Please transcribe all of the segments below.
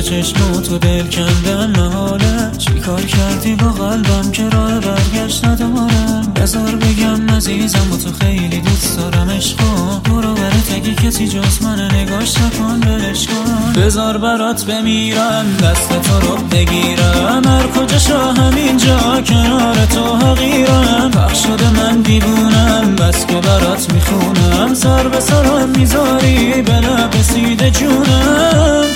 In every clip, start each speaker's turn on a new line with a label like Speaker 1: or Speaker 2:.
Speaker 1: چشمات و دل کندم محاله. چی کار کردی با قلبم که راه برگشت ندارم؟ بذار بگم عزیزم و تو خیلی دوست دارم عشقا. برو برات اگه کسی جز من نگاش نکن ولش کن. بذار برات بمیرم دست تو رو بگیرم. هر کجا شا همینجا کنار تو حقیرم. بخش شده من دیوونم بس که برات میخونم. سر به سرم میذاری به لب رسیده جونم.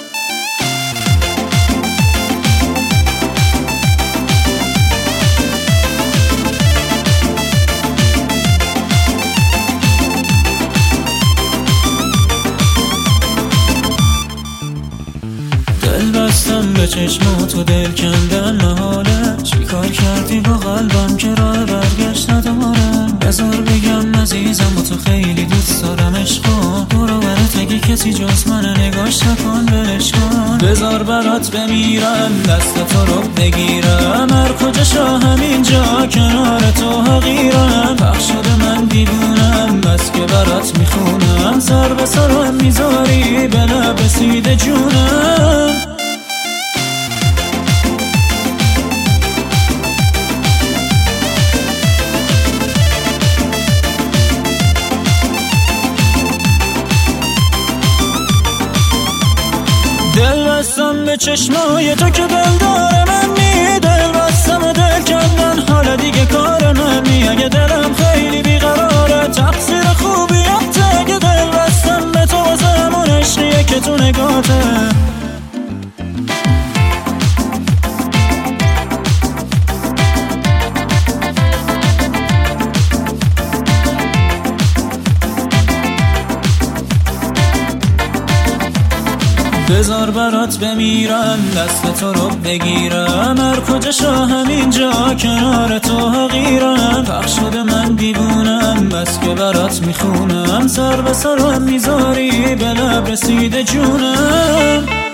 Speaker 1: دل بستم به چشمات و دل کندن محاله. چی کار کردی با قلبم که راه برگشت ندارم؟ بذار بگم عزیزم و تو خیلی دوست دارم عشقا. برو برات اگه کسی جز من نگاش نکن ولش کن. بذار برات بمیرم دست تو رو بگیرم. هر کجا شا همینجا کنار تو حقیرم. بخش شده من دیوونم بس که برات میخونم. سر به سرم میذاری به لب رسیده جونم. دل بستم به چشمای تو که دل داره من نی. دل بستم و دل کندن حالا دیگه کار من نی. اگه دلم خیلی بیقراره تقصیر خوبیته. اگه دل بستم به تو واسه همون عشقیه که تو نگاته. بذار برات بمیرم دست تو رو بگیرم. هر کجا شا همینجا کنار تو حقیرم. بخش شده من دیوونم بس که برات میخونم. سر به سرم میذاری به لب رسیده جونم.